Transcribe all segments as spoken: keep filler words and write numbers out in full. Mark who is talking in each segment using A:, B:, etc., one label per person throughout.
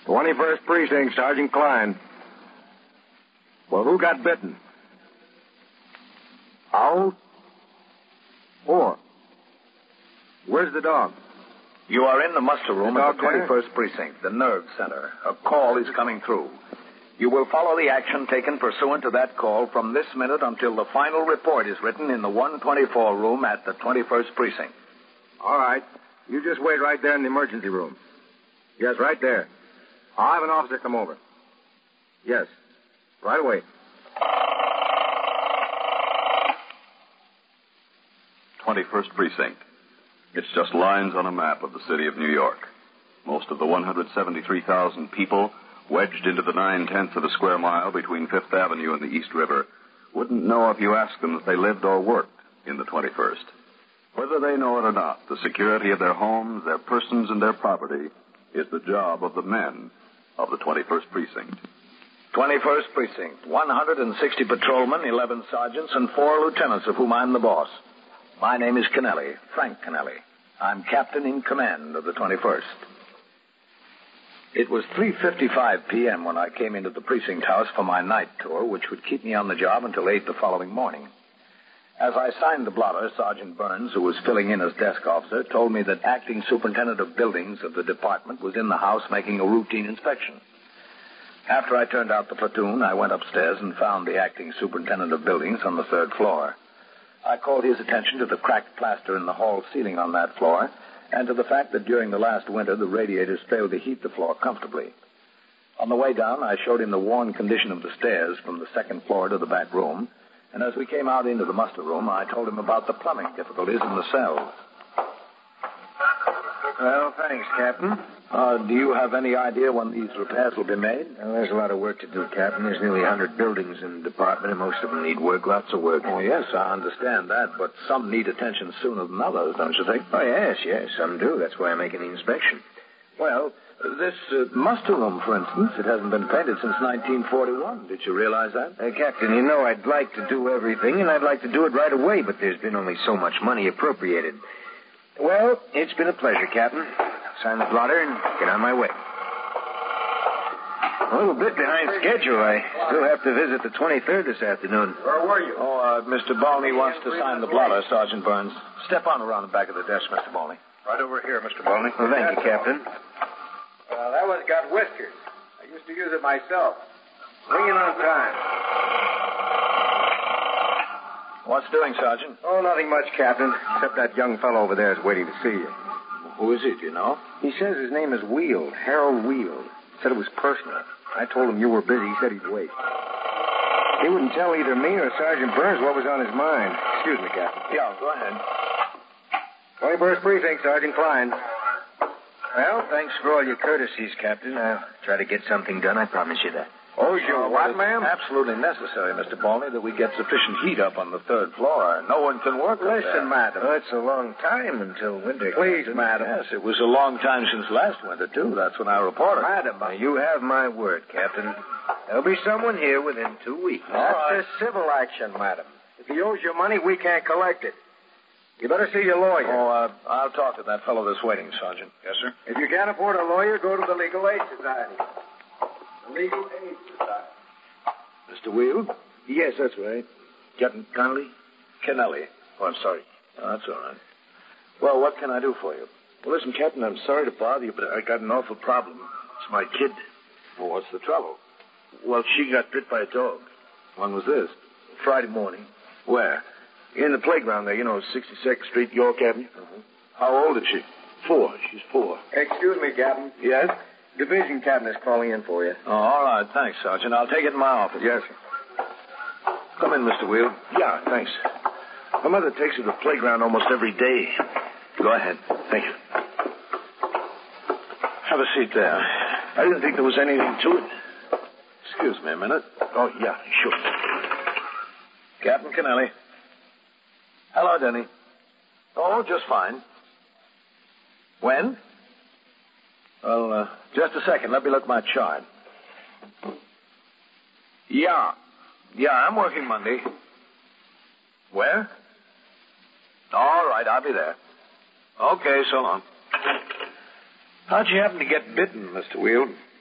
A: twenty-first Precinct, Sergeant Klein. Well, who got bitten? Owl? Four. Where's the dog?
B: You are in the muster room
A: The
B: at
A: dog
B: the twenty-first Precinct, the nerve center. A call is coming through. You will follow the action taken pursuant to that call from this minute until the final report is written in the one twenty-four room at the twenty-first Precinct.
A: All right. You just wait right there in the emergency room. Yes, right there. I'll have an officer come over. Yes. Right away.
C: twenty-first Precinct. It's just lines on a map of the city of New York. Most of the one hundred seventy-three thousand people wedged into the nine-tenths of a square mile between Fifth Avenue and the East River wouldn't know if you asked them that they lived or worked in the twenty-first. Whether they know it or not, the security of their homes, their persons, and their property is the job of the men of the twenty-first Precinct.
B: twenty-first Precinct, one hundred sixty patrolmen, eleven sergeants, and four lieutenants, of whom I'm the boss. My name is Kennelly, Frank Kennelly. I'm captain in command of the twenty-first. It was three fifty-five p.m. when I came into the precinct house for my night tour, which would keep me on the job until eight the following morning. As I signed the blotter, Sergeant Burns, who was filling in as desk officer, told me that acting superintendent of buildings of the department was in the house making a routine inspection. After I turned out the platoon, I went upstairs and found the acting superintendent of buildings on the third floor. I called his attention to the cracked plaster in the hall ceiling on that floor and to the fact that during the last winter the radiators failed to heat the floor comfortably. On the way down, I showed him the worn condition of the stairs from the second floor to the back room, and as we came out into the muster room, I told him about the plumbing difficulties in the cells.
A: Well, thanks, Captain.
B: Uh, do you have any idea when these repairs will be made?
A: Well, there's a lot of work to do, Captain. There's nearly one hundred buildings in the department, and most of them need work, lots of work.
B: Oh, yes, I understand that, but some need attention sooner than others, don't you think?
A: Oh, yes, yes, some do. That's why I'm making the inspection.
B: Well, this uh, muster room, for instance, it hasn't been painted since nineteen forty-one. Did you realize that?
A: Uh, Captain, you know I'd like to do everything, and I'd like to do it right away, but there's been only so much money appropriated. Well, it's been a pleasure, Captain. Sign the blotter and get on my way. A little bit behind schedule. I still have to visit the twenty-third this afternoon.
B: Where were you? Oh, uh, Mister Balney wants to sign the blotter, Sergeant Burns. Step on around the back of the desk, Mister Balney.
A: Right over here, Mister Balney. Well, thank you, Captain.
D: Well, that one's got whiskers. I used to use it myself. Bring it on time.
B: What's doing, Sergeant?
A: Oh, nothing much, Captain, except that young fellow over there is waiting to see you.
B: Who is he, do you know?
A: He says his name is Weald, Harold Weald. Said it was personal. I told him you were busy. He said he'd wait. He wouldn't tell either me or Sergeant Burns what was on his mind. Excuse me, Captain.
B: Yeah, go ahead.
A: twenty-first Precinct, Sergeant Klein. Well, thanks for all your courtesies, Captain. I'll try to get something done. I promise you that.
B: Oh, you what, ma'am? Absolutely necessary, Mister Balney, that we get sufficient heat up on the third floor. No one can work up
A: Listen,
B: there.
A: madam. Oh, it's a long time until winter.
B: Please, madam. Yes, it was a long time since last winter, too. That's when I reported.
A: Madam, now, you have my word, Captain. There'll be someone here within two weeks.
D: That's right. a civil action, madam. If he owes you money, we can't collect it. You better see your lawyer.
B: Oh, uh, I'll talk to that fellow that's waiting, Sergeant. Yes, sir?
D: If you can't afford a lawyer, go to the Legal Aid Society. The Legal Aid Society.
B: Mister Weald?
A: Yes, that's right.
B: Captain Connolly? Kennelly. Oh, I'm sorry. Oh, that's all right. Well, what can I do for you?
A: Well, listen, Captain, I'm sorry to bother you, but I got an awful problem. It's my kid.
B: Well, what's the trouble?
A: Well, she got bit by a dog.
B: When was this?
A: Friday morning.
B: Where?
A: In the playground there, you know, sixty-second Street, York Avenue.
B: Uh-huh. How old is she?
A: Four. She's four.
D: Excuse me, Captain.
A: Yes?
D: Division captain is calling in for you.
B: Oh, all right. Thanks, Sergeant. I'll take it in my office.
A: Yes, sir.
B: Come in, Mister Weald.
A: Yeah, thanks. My mother takes her to the playground almost every day.
B: Go ahead.
A: Thank you.
B: Have a seat there.
A: I didn't think there was anything to it.
B: Excuse me a minute.
A: Oh, yeah, sure.
B: Captain Kennelly. Hello, Denny. Oh, just fine. When? Well, uh, just a second. Let me look at my chart. Yeah. Yeah, I'm working Monday. Where? All right, I'll be there. Okay, so long. How'd you happen to get bitten, Mister Weald?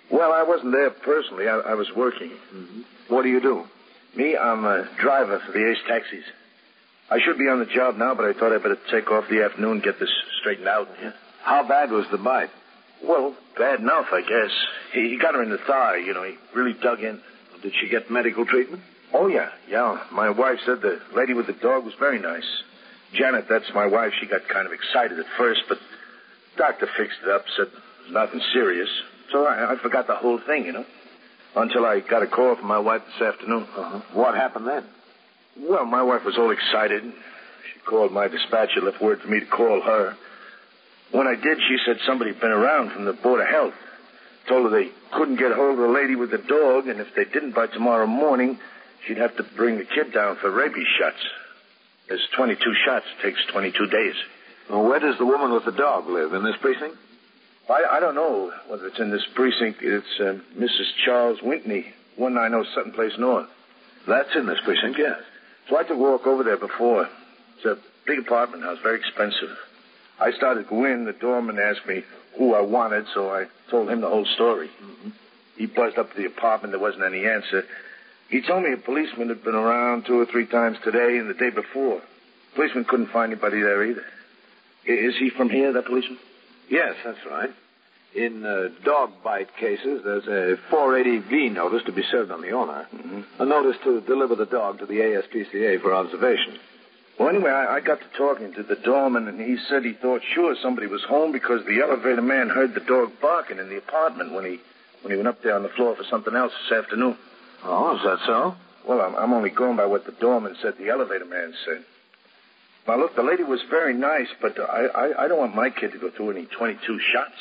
B: Well, I wasn't there personally. I, I was working.
D: Mm-hmm.
B: What do you do?
D: Me, I'm a driver for the Ace Taxis. I should be on the job now, but I thought I'd better take off the afternoon and get this straightened out. Yeah.
B: How bad was the bite?
D: Well, bad enough, I guess. He, he got her in the thigh, you know. He really dug in.
B: Did she get medical treatment?
D: Oh, yeah. Yeah. My wife said the lady with the dog was very nice. Janet, that's my wife. She got kind of excited at first, but doctor fixed it up, said nothing serious. So I, I forgot the whole thing, you know, until I got a call from my wife this afternoon.
B: Uh-huh. What happened then?
D: Well, my wife was all excited. She called my dispatcher, left word for me to call her. When I did, she said somebody had been around from the Board of Health. Told her they couldn't get hold of the lady with the dog, and if they didn't by tomorrow morning, she'd have to bring the kid down for rabies shots. There's twenty-two shots. It takes twenty-two days.
B: Well, where does the woman with the dog live? In this precinct?
D: I, I don't know whether it's in this precinct. It's uh, Missus Charles Whitney, one nine oh Sutton Place North.
B: That's in this precinct, yes.
D: So I took a walk over there before. It's a big apartment house, very expensive. I started to go in. The doorman asked me who I wanted, so I told him the whole story. Mm-hmm. He buzzed up to the apartment. There wasn't any answer. He told me a policeman had been around two or three times today and the day before. The policeman couldn't find anybody there either. Is he from here, that policeman?
B: Yes, that's right. In uh, dog bite cases, there's a four eighty V notice to be served on the owner. Mm-hmm. A notice to deliver the dog to the A S P C A for observation.
D: Well, anyway, I, I got to talking to the doorman, and he said he thought sure somebody was home because the elevator man heard the dog barking in the apartment when he when he went up there on the floor for something else this afternoon.
B: Oh, is that so?
D: Well, I'm, I'm only going by what the doorman said the elevator man said. Now, look, the lady was very nice, but I, I, I don't want my kid to go through any twenty-two shots.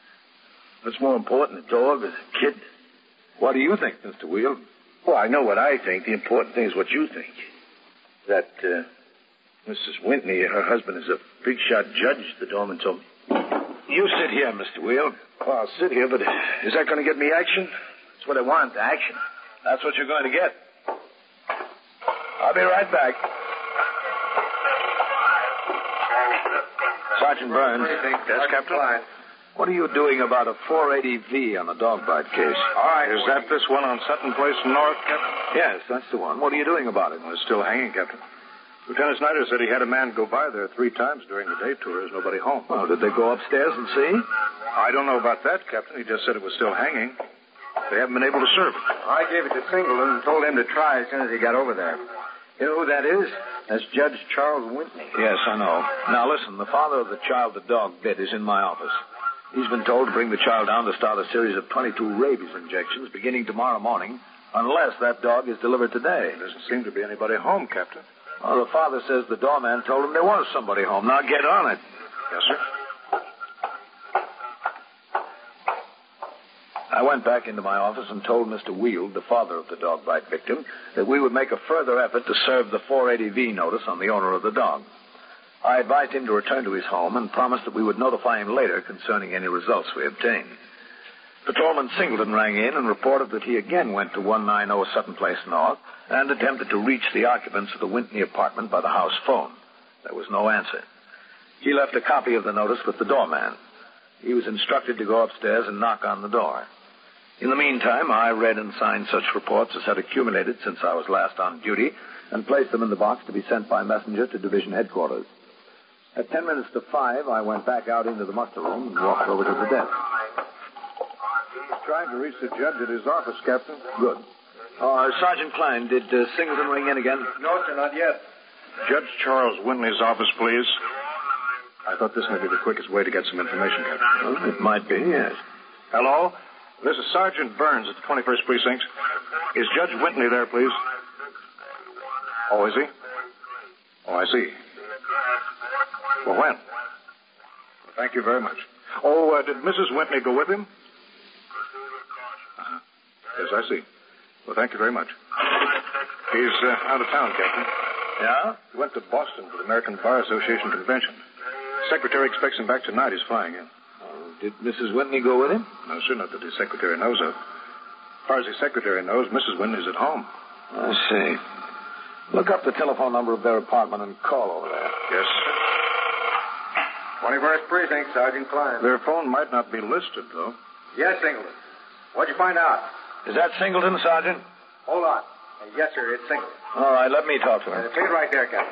D: What's more important, the dog or the kid?
B: What do you think, Mister Wheel?
D: Well, I know what I think. The important thing is what you think. That uh, Missus Whitney, her husband, is a big-shot judge, the doorman told me.
B: You sit here, Mister Wheel.
D: Well, I'll sit here, but is that going to get me action? That's what I want, action.
B: That's what you're going to get. I'll be right back. Sergeant Burns.
A: Yes, Captain?
B: What are you doing about a four eighty V on the dog bite case?
A: All right. Is that this one on Sutton Place North, Captain?
B: Yes, that's the one. What are you doing about it?
A: Well, it's still hanging, Captain. Lieutenant Snyder said he had a man go by there three times during the day tour. There's nobody home.
B: Well, did they go upstairs and see?
A: I don't know about that, Captain. He just said it was still hanging. They haven't been able to serve it.
D: I gave it to Singleton and told him to try as soon as he got over there. You know who that is? That's Judge Charles Whitney.
B: Yes, I know. Now, listen, the father of the child the dog bit is in my office. He's been told to bring the child down to start a series of twenty-two rabies injections beginning tomorrow morning, unless that dog is delivered today.
A: There doesn't seem to be anybody home, Captain.
B: Well, the father says the doorman told him there was somebody home. Now get on it.
A: Yes, sir.
B: I went back into my office and told Mister Wheel, the father of the dog bite victim, that we would make a further effort to serve the four eighty V notice on the owner of the dog. I advised him to return to his home and promised that we would notify him later concerning any results we obtained. Patrolman Singleton rang in and reported that he again went to one ninety Sutton Place North and attempted to reach the occupants of the Whitney apartment by the house phone. There was no answer. He left a copy of the notice with the doorman. He was instructed to go upstairs and knock on the door. In the meantime, I read and signed such reports as had accumulated since I was last on duty and placed them in the box to be sent by messenger to division headquarters. At ten minutes to five, I went back out into the muster room and walked over to the desk.
A: He's trying to reach the judge at his office, Captain.
B: Good. Uh, Sergeant Klein, did uh, Singleton ring in again?
D: No, sir, not yet.
A: Judge Charles Whitney's office, please. I thought this might be the quickest way to get some information, Captain.
B: Well, it might be, yes.
A: Hello? This is Sergeant Burns at the twenty-first Precinct. Is Judge Whitney there, please? Oh, is he? Oh, I see. Well, when? Well, thank you very much. Oh, uh, did Missus Whitney go with him? Uh-huh. Yes, I see. Well, thank you very much. He's uh, out of town, Captain.
B: Yeah?
A: He went to Boston for the American Bar Association convention. Secretary expects him back tonight. He's flying in.
B: Uh, did Missus Whitney go with him?
A: No, sir, not that his secretary knows of. As far as his secretary knows, Missus Whitney's at home.
B: I see. Look up the telephone number of their apartment and call over there.
A: Yes.
D: twenty-first Precinct, Sergeant Klein.
A: Their phone might not be listed, though.
D: Yes, Singleton.
A: What'd you find out?
B: Is that Singleton, Sergeant?
A: Hold on. Uh, yes, sir, it's Singleton.
B: All right, let me talk to him.
A: Uh, take it right there, Captain.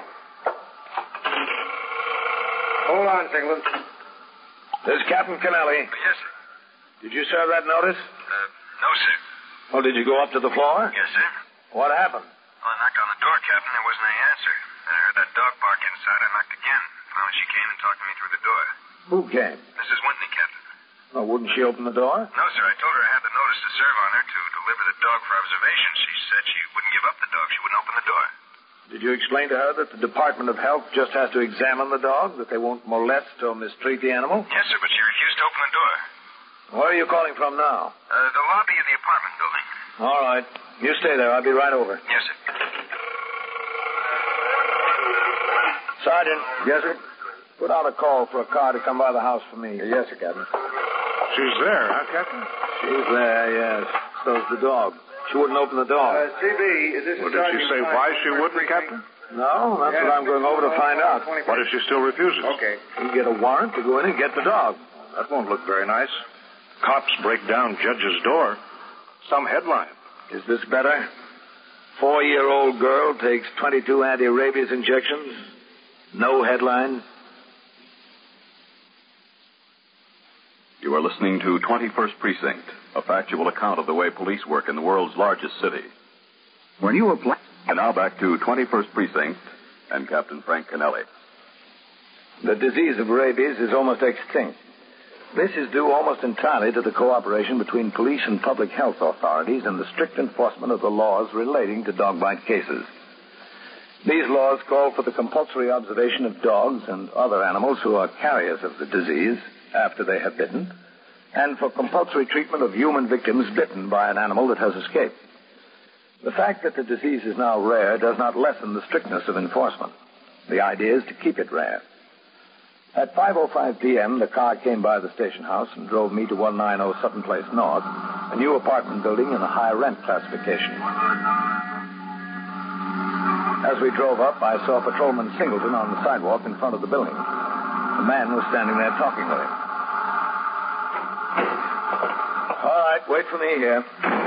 A: Hold on, Singleton.
B: This is Captain Kennelly.
E: Yes, sir.
B: Did you serve that notice?
E: Uh, no, sir.
B: Well, did you go up to the floor?
E: Yes, sir.
B: What happened?
E: Well, I knocked on the door, Captain. There wasn't any answer. Then I heard that dog bark inside. I knocked again. Finally, she came and talked to me through the door.
B: Who came?
E: Missus Whitney, Captain.
B: Oh, wouldn't she open the door?
E: No, sir. I told her I had the notice to serve on her to deliver the dog for observation. She said she wouldn't give up the dog. She wouldn't open the door.
B: Did you explain to her that the Department of Health just has to examine the dog, that they won't molest or mistreat the animal?
E: Yes, sir, but she refused to open the door.
B: Where are you calling from now?
E: Uh, the lobby of the apartment building.
B: All right. You stay there. I'll be right over.
E: Yes, sir.
B: Sergeant.
A: Yes, sir?
B: Put out a call for a car to come by the house for me.
A: Yes, sir, Captain. She's there, huh, Captain?
B: She's there, yes. So's the dog. She wouldn't open the door.
A: Uh, C B, this is
D: Well, did she say why she wouldn't, Captain?
B: No, that's what I'm going over to find out.
D: What if she still refuses?
A: Okay.
B: You get a warrant to go in and get the dog.
D: That won't look very nice. Cops break down judge's door. Some headline.
B: Is this better? Four-year-old girl takes twenty-two anti-rabies injections. No headline.
C: You are listening to twenty-first Precinct, a factual account of the way police work in the world's largest city.
B: When you apply...
C: And now back to twenty-first Precinct and Captain Frank Kennelly.
B: The disease of rabies is almost extinct. This is due almost entirely to the cooperation between police and public health authorities and the strict enforcement of the laws relating to dog bite cases. These laws call for the compulsory observation of dogs and other animals who are carriers of the disease after they have bitten, and for compulsory treatment of human victims bitten by an animal that has escaped. The fact that the disease is now rare does not lessen the strictness of enforcement. The idea is to keep it rare. At five oh five p.m., the car came by the station house and drove me to one ninety Sutton Place North, a new apartment building in a high-rent classification. As we drove up, I saw Patrolman Singleton on the sidewalk in front of the building. A man was standing there talking with him. All right, wait for me here.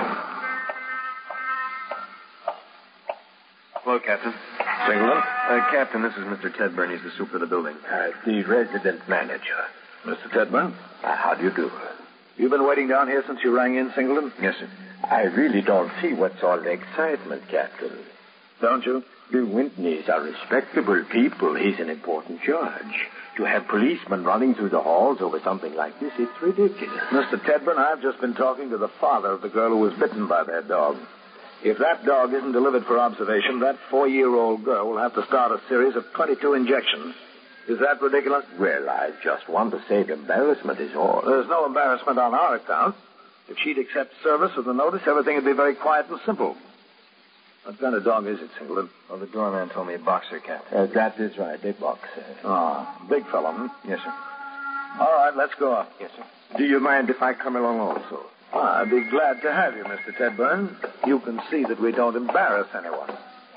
F: Hello, Captain.
B: Singleton?
F: Uh, Captain, this is Mister Tedburn. He's the super of the building.
G: Uh, the resident manager.
B: Mister Tedburn?
G: Uh, how do you do?
B: You've been waiting down here since you rang in, Singleton?
F: Yes, sir.
G: I really don't see what's all the excitement, Captain.
B: Don't you?
G: The Whitneys are respectable people. He's an important judge. To have policemen running through the halls over something like this, it's ridiculous.
B: Mister Tedburn, I've just been talking to the father of the girl who was bitten by that dog. If that dog isn't delivered for observation, that four-year-old girl will have to start a series of twenty-two injections. Is that ridiculous?
G: Well, I just want to save embarrassment is all.
B: There's no embarrassment on our account. If she'd accept service with the notice, everything would be very quiet and simple. What kind of dog is it, Singleton?
F: Well, the doorman told me a boxer, Captain.
G: Uh, that is right, a boxer.
B: Ah, big fellow, hmm?
F: Yes, sir.
B: All right, let's go up.
F: Yes, sir.
G: Do you mind if I come along also?
B: Ah, I'd be glad to have you, Mister Tedburn. You can see that we don't embarrass anyone.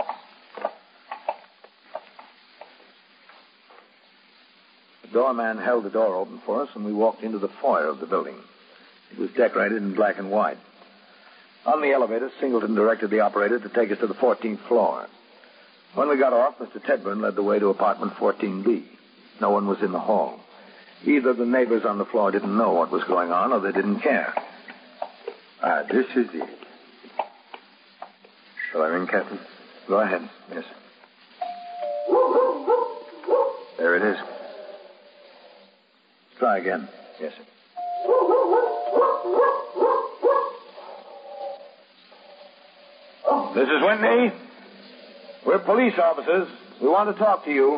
B: The doorman held the door open for us, and we walked into the foyer of the building. It was decorated in black and white. On the elevator, Singleton directed the operator to take us to the fourteenth floor. When we got off, Mister Tedburn led the way to apartment fourteen B. No one was in the hall. Either the neighbors on the floor didn't know what was going on, or they didn't care.
G: Ah, this is it.
F: Shall I ring, Captain?
B: Go ahead.
F: Yes, sir. There it is.
B: Try again.
F: Yes, sir.
B: This is Whitney. We're police officers. We want to talk to you.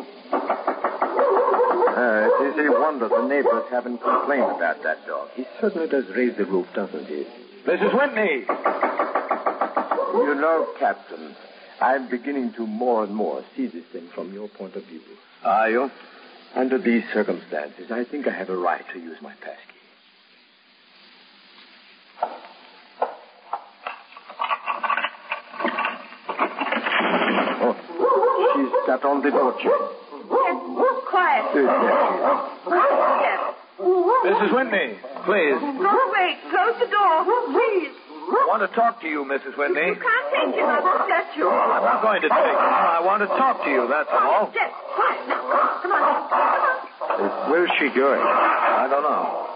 G: Uh, it is a wonder the neighbors haven't complained about that dog. He certainly does raise the roof, doesn't he?
B: This is Whitney.
G: You know, Captain, I'm beginning to more and more see this thing from your point of view.
B: Are you?
G: Under these circumstances, I think I have a right to use my passkey. Oh, she's sat on the door chain.
H: Quiet.
G: Yes, yes.
H: Quiet.
B: This is Whitney. please.
H: Go away. Close the door. Please.
B: I want to talk to you, Missus Whitney.
H: You can't take him. I won't let you.
B: I'm not going to take him. I want to talk to you, that's all.
H: Jeff, quiet. Now, come on. Come on.
B: Where's she going? I don't know.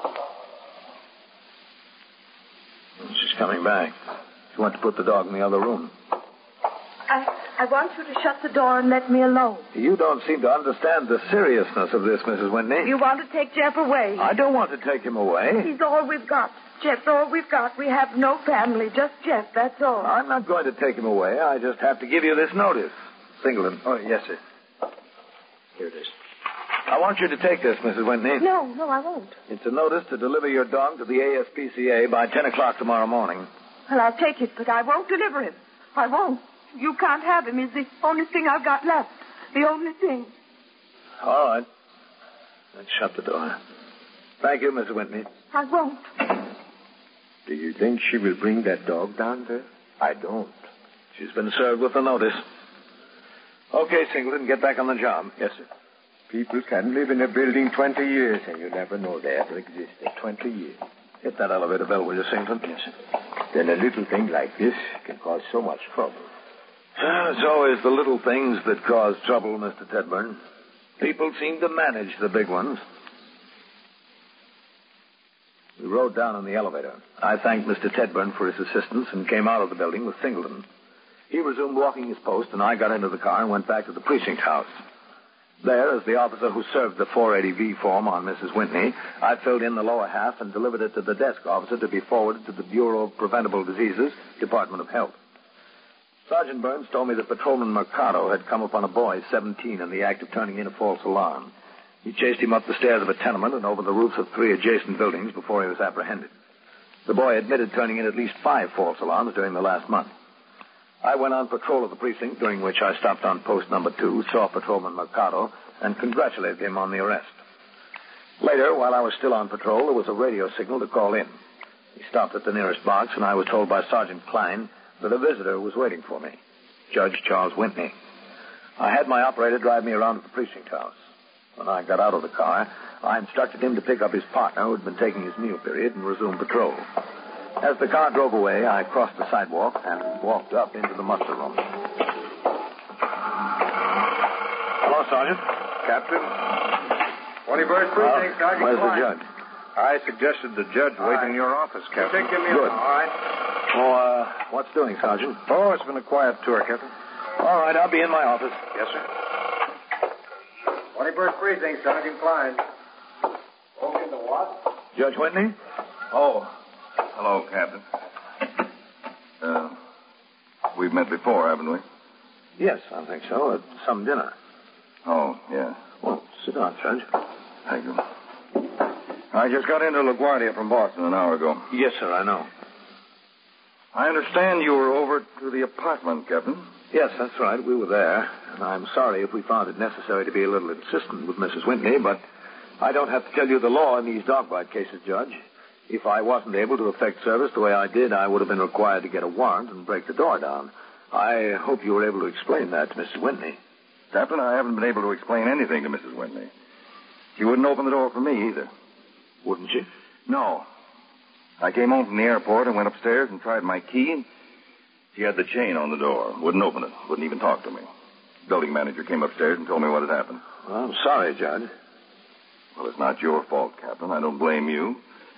B: She's coming back. She went to put the dog in the other room.
H: I, I want you to shut the door and let me alone.
B: You don't seem to understand the seriousness of this, Missus Whitney.
H: You want to take Jeff away.
B: I don't want to take him away.
H: He's all we've got. Jeff's all we've got. We have no family, just Jeff, that's all.
B: I'm not going to take him away. I just have to give you this notice. Singleton.
F: Oh, yes, sir. Here it is.
B: I want you to take this, Missus Whitney.
H: No, no, I won't.
B: It's a notice to deliver your dog to the A S P C A by ten o'clock tomorrow morning.
H: Well, I'll take it, but I won't deliver him. I won't. You can't have him. He's the only thing I've got left. The only thing.
B: All right. Let's shut the door. Thank you, Missus Whitney.
H: I won't.
G: Do you think she will bring that dog down there? I don't.
B: She's been served with the notice. Okay, Singleton, get back on the job.
G: Yes, sir. People can live in a building twenty years, and you never know they ever existed. twenty years.
B: Hit that elevator bell, will you, Singleton?
G: Yes, sir. Then a little thing like this can cause so much trouble.
B: Ah, it's always the little things that cause trouble, Mister Tedburn. People seem to manage the big ones. We rode down in the elevator. I thanked Mister Tedburn for his assistance and came out of the building with Singleton. He resumed walking his post, and I got into the car and went back to the precinct house. There, as the officer who served the four eighty V form on Missus Whitney, I filled in the lower half and delivered it to the desk officer to be forwarded to the Bureau of Preventable Diseases, Department of Health. Sergeant Burns told me that Patrolman Mercado had come upon a boy, seventeen, in the act of turning in a false alarm. He chased him up the stairs of a tenement and over the roofs of three adjacent buildings before he was apprehended. The boy admitted turning in at least five false alarms during the last month. I went on patrol of the precinct, during which I stopped on post number two, saw Patrolman Mercado, and congratulated him on the arrest. Later, while I was still on patrol, there was a radio signal to call in. He stopped at the nearest box, and I was told by Sergeant Klein that a visitor was waiting for me, Judge Charles Whitney. I had my operator drive me around to the precinct house. When I got out of the car, I instructed him to pick up his partner, who had been taking his meal period, and resume patrol. As the car drove away, I crossed the sidewalk and walked up into the muster room.
A: Hello, Sergeant.
F: Captain. twenty-first Precinct, Sergeant
B: Where's
F: Klein.
B: the judge?
A: I suggested the judge wait
F: right.
A: in your office, Captain.
F: Take your meal.
B: Good.
F: All right.
B: Oh, uh, what's doing, Sergeant?
A: Oh, it's been a quiet tour, Captain.
B: All right, I'll be in my office.
A: Yes, sir.
F: twenty-first Precinct, Sergeant Klein. Open the what?
B: Judge Whitney?
C: Oh, hello, Captain. Uh, we've met before, haven't we?
B: Yes, I think so, at some dinner.
C: Oh, yeah.
B: Well, sit down, Judge.
C: Thank you. I just got into LaGuardia from Boston an hour ago.
B: Yes, sir, I know.
C: I understand you were over to the apartment, Captain.
B: Yes, that's right. We were there. And I'm sorry if we found it necessary to be a little insistent with Missus Whitney, but I don't have to tell you the law in these dog bite cases, Judge. If I wasn't able to effect service the way I did, I would have been required to get a warrant and break the door down. I hope you were able to explain that to Missus Whitney.
C: Captain, I haven't been able to explain anything to Missus Whitney. She wouldn't open the door for me either.
B: Wouldn't she?
C: No. I came home from the airport and went upstairs and tried my key. She had the chain on the door. Wouldn't open it. Wouldn't even talk to me. Building manager came upstairs and told me what had happened.
B: Well, I'm sorry, Judge.
C: Well, it's not your fault, Captain. I don't blame you.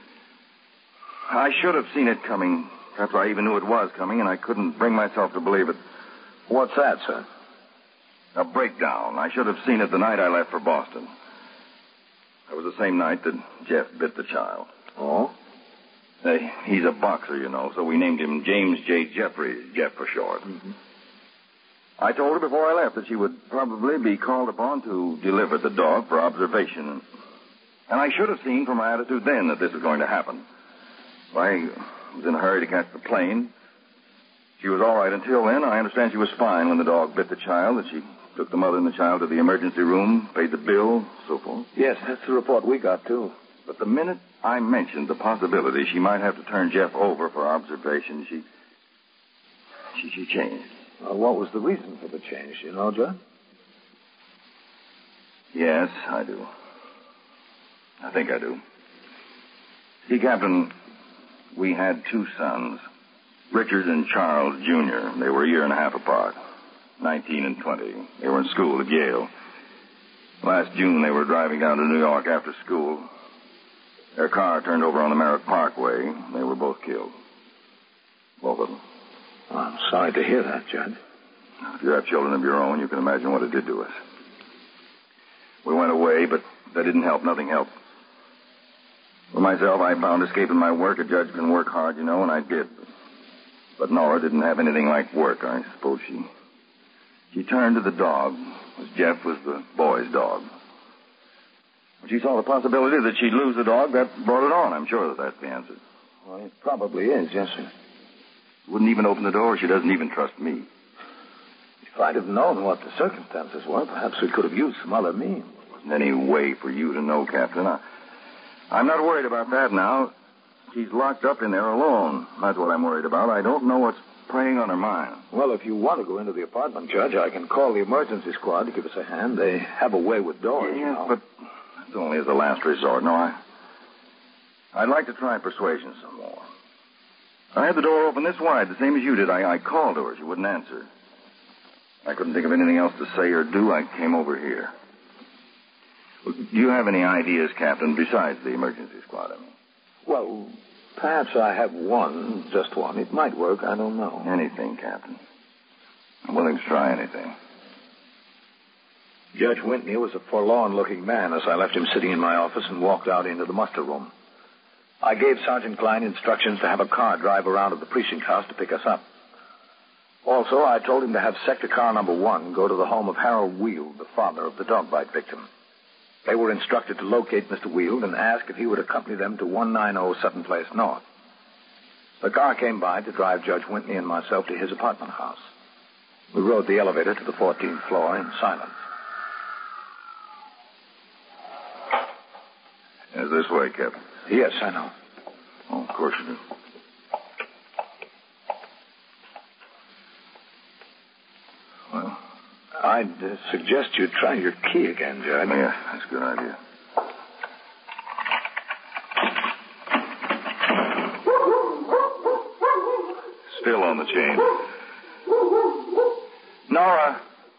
C: I should have seen it coming. Perhaps I even knew it was coming, and I couldn't bring myself to believe it.
B: What's that, sir?
C: A breakdown. I should have seen it the night I left for Boston. That was the same night that Jeff bit the child.
B: Oh?
C: Uh, he's a boxer, you know, so we named him James J. Jeffries, Jeff for short.
B: Mm-hmm.
C: I told her before I left that she would probably be called upon to deliver the dog for observation. And I should have seen from my attitude then that this was going to happen. I was in a hurry to catch the plane. She was all right until then. I understand she was fine when the dog bit the child, that she took the mother and the child to the emergency room, paid the bill, so forth.
B: Yes, that's the report we got, too.
C: But the minute I mentioned the possibility she might have to turn Jeff over for observation, she... She, she changed.
B: Well, what was the reason for the change, you know, Judge?
C: Yes, I do. I think I do.
I: See, Captain, we had two sons, Richard and Charles Junior They were a year and a half apart, nineteen and twenty. They were in school at Yale. Last June, they were driving down to New York after school. Their car turned over on the Merritt Parkway. They were both killed. Both of them.
B: Well, I'm sorry to hear that, Judge.
I: If you have children of your own, you can imagine what it did to us. We went away, but that didn't help. Nothing helped. For myself, I found escaping my work. A judge can work hard, you know, and I did. But Nora didn't have anything like work. I suppose she... She turned to the dog, as Jeff was the boy's dog. When she saw the possibility that she'd lose the dog, that brought it on. I'm sure that that's the answer.
B: Well, it probably is, yes, sir.
I: Wouldn't even open the door. She doesn't even trust me.
B: If I'd have known what the circumstances were, perhaps we could have used some other means.
I: There wasn't any way for you to know, Captain. I, I'm not worried about that now. She's locked up in there alone. That's what I'm worried about. I don't know what's preying on her mind.
B: Well, if you want to go into the apartment, Judge, I can call the emergency squad to give us a hand. They have a way with doors.
I: Yes,
B: you know.
I: but that's only as a last resort. No, I... I'd like to try persuasion some more. I had the door open this wide, the same as you did. I, I called to her. She wouldn't answer. I couldn't think of anything else to say or do. I came over here. Well, do you have any ideas, Captain, besides the emergency squad? I mean?
B: Well, perhaps I have one, just one. It might work. I don't know.
I: Anything, Captain. I'm willing to try anything.
B: Judge Whitney was a forlorn-looking man as I left him sitting in my office and walked out into the muster room. I gave Sergeant Klein instructions to have a car drive around to the precinct house to pick us up. Also, I told him to have sector car number one go to the home of Harold Weald, the father of the dog bite victim. They were instructed to locate Mister Weald and ask if he would accompany them to one ninety Sutton Place North. The car came by to drive Judge Whitney and myself to his apartment house. We rode the elevator to the fourteenth floor in silence.
I: Is this way, Captain?
B: Yes, I know.
I: Oh, of course you do. Well,
B: I'd uh, suggest you try your key again, Judge.
I: Yeah, that's a good idea. Still on the chain. Nora!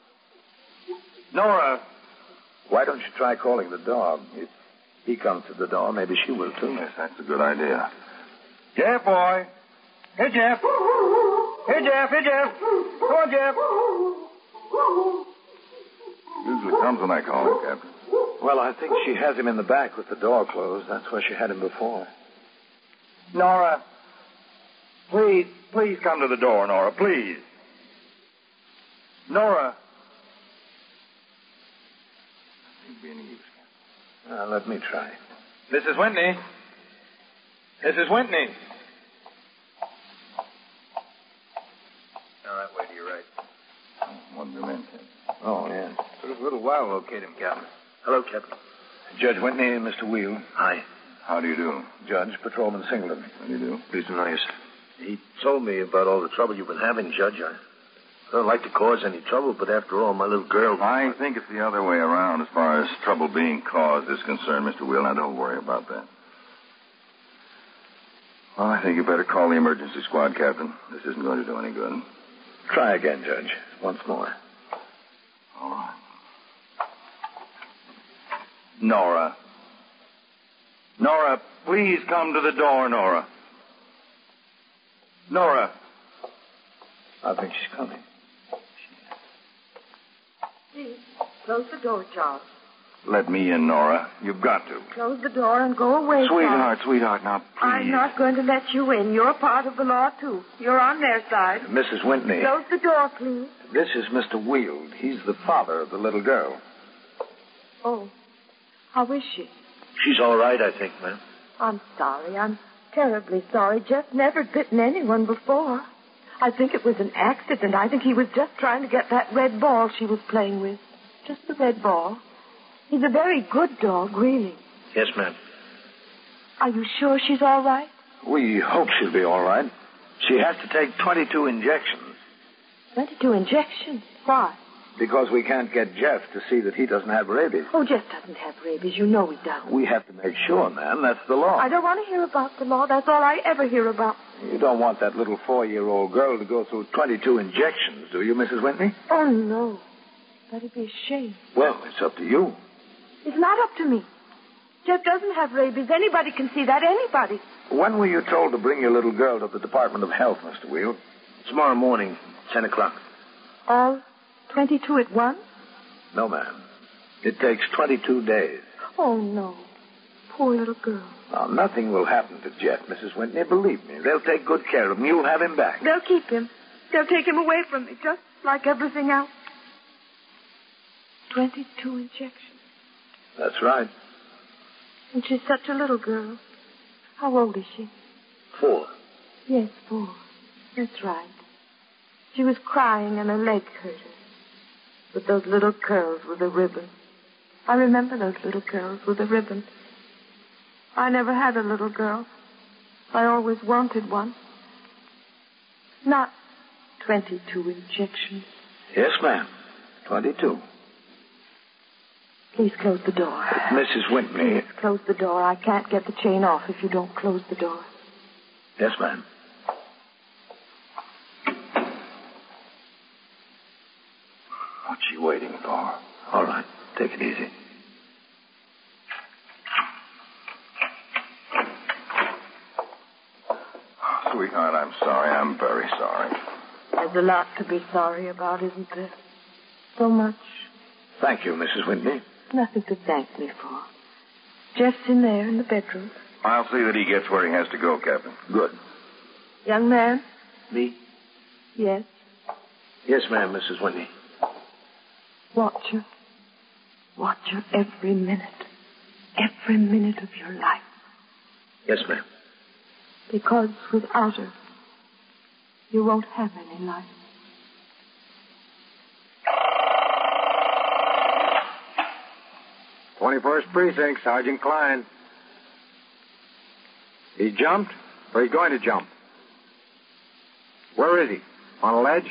I: Nora!
B: Why don't you try calling the dog? If he comes to the door, maybe she will, too.
I: Yes, that's a good idea.
D: Jeff, boy. Hey, Jeff. Hey, Jeff. Hey, Jeff. Come on, Jeff.
I: Usually comes when I call him, Captain.
B: Well, I think she has him in the back with the door closed. That's where she had him before.
D: Nora, please, please come to the door, Nora, please. Nora.
I: Be any use, Captain.
B: Uh, let me try.
F: Missus Whitney. Missus Whitney. All right, wait till you're right.
I: Oh, one minute, Captain.
B: Oh, yeah.
F: Took us a little while to locate him, Captain.
B: Hello, Captain. Judge Whitney and Mister Weald.
F: Hi.
I: How do you do?
B: Judge, Patrolman Singleton.
I: How do you do?
F: Pleased to know you, sir. He told me about all the trouble you've been having, Judge. I don't like to cause any trouble, but after all, my little girl...
I: I think it's the other way around as far as trouble being caused is concerned, Mister Weald. Now, don't worry about that. Well, I think you better call the emergency squad, Captain. This isn't going to do any good.
B: Try again, Judge. Once more.
I: All right.
D: Nora. Nora, please come to the door, Nora. Nora.
B: I think she's coming.
H: Please, close the door, Charles.
D: Let me in, Nora. You've got to.
H: Close the door and go away,
D: Sweetheart,
H: Charles.
D: sweetheart, now, please.
H: I'm not going to let you in. You're part of the law, too. You're on their side.
B: Missus Whitney.
H: Close the door, please.
B: This is Mister Weald. He's the father of the little girl.
H: Oh, how is she?
F: She's all right, I think, ma'am.
H: I'm sorry. I'm terribly sorry. Jeff never bitten anyone before. I think it was an accident. I think he was just trying to get that red ball she was playing with. Just the red ball. He's a very good dog, really.
F: Yes, ma'am.
H: Are you sure she's all right?
B: We hope she'll be all right. She has to take twenty-two injections.
H: twenty-two injections? Why?
B: Because we can't get Jeff to see that he doesn't have rabies.
H: Oh, Jeff doesn't have rabies. You know he doesn't.
B: We have to make sure, ma'am. That's the law.
H: I don't want to hear about the law. That's all I ever hear about.
B: You don't want that little four-year-old girl to go through twenty-two injections, do you, Missus Whitney?
H: Oh, no. That'd be a shame.
B: Well, it's up to you.
H: It's not up to me. Jeff doesn't have rabies. Anybody can see that. Anybody.
B: When were you told to bring your little girl to the Department of Health, Mister Wheel?
F: Tomorrow morning, ten o'clock.
H: All twenty-two at once?
B: No, ma'am. It takes twenty-two days.
H: Oh, no. Poor little girl.
B: Now, nothing will happen to Jeff, Missus Whitney. Believe me. They'll take good care of him. You'll have him back.
H: They'll keep him. They'll take him away from me, just like everything else. Twenty-two injections.
B: That's right.
H: And she's such a little girl. How old is she?
F: Four.
H: Yes, four. That's right. She was crying and her leg hurt her. With those little curls with a ribbon. I remember those little curls with a ribbon. I never had a little girl. I always wanted one. Not twenty-two injections.
B: Yes, ma'am. Twenty-two.
H: Please close the door.
B: Missus Whitney.
H: Please close the door. I can't get the chain off if you don't close the door.
B: Yes, ma'am.
I: What's she waiting for?
B: All right. Take it easy.
I: Sweetheart, I'm sorry. I'm very sorry.
H: There's a lot to be sorry about, isn't there? So much.
B: Thank you, Missus Whitney.
H: Nothing to thank me for. Jeff's in there in the bedroom.
I: I'll see that he gets where he has to go, Captain.
B: Good.
H: Young man?
F: Me?
H: Yes.
F: Yes, ma'am, Missus Whitney.
H: Watch her. Watch her every minute. Every minute of your life.
F: Yes, ma'am.
H: Because without her, you won't have any life.
J: twenty-first Precinct, Sergeant Klein. He jumped, or he's going to jump? Where is he? On a ledge?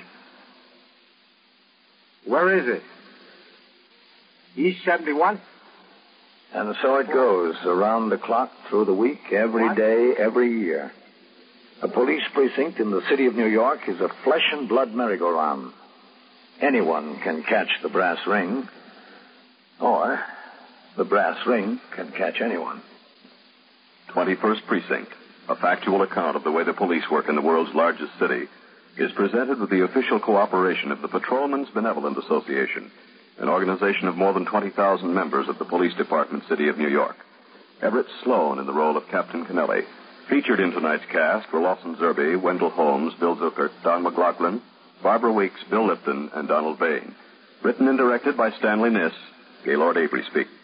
J: Where is it? East seventy-one?
B: And so it goes, around the clock, through the week, every
J: What?
B: day, every year. A police precinct in the city of New York is a flesh and blood merry-go-round. Anyone can catch the brass ring, or the brass ring can catch anyone.
C: twenty-first Precinct, a factual account of the way the police work in the world's largest city, is presented with the official cooperation of the Patrolmen's Benevolent Association, an organization of more than twenty thousand members of the Police Department, City of New York. Everett Sloan in the role of Captain Kennelly. Featured in tonight's cast were Lawson Zerbe, Wendell Holmes, Bill Zuckert, Don McLaughlin, Barbara Weeks, Bill Lipton, and Donald Bain. Written and directed by Stanley Niss. Gaylord Avery speaks.